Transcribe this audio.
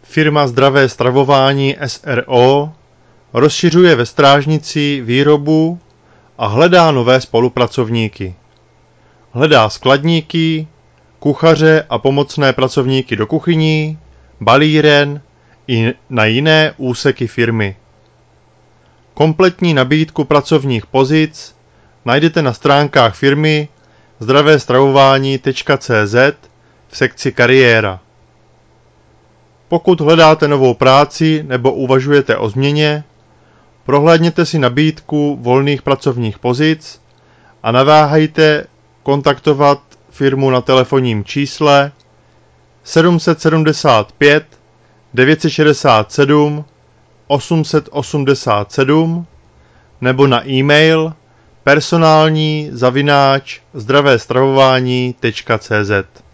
Firma Zdravé stravování s.r.o. rozšiřuje ve Strážnici výrobu a hledá nové spolupracovníky. Hledá skladníky, kuchaře a pomocné pracovníky do kuchyní, balíren i na jiné úseky firmy. Kompletní nabídku pracovních pozic najdete na stránkách firmy zdravestravování.cz v sekci kariéra. Pokud hledáte novou práci nebo uvažujete o změně, prohlédněte si nabídku volných pracovních pozic a neváhejte kontaktovat firmu na telefonním čísle 775 967 887 nebo na e-mail personální@zdravestravování.cz.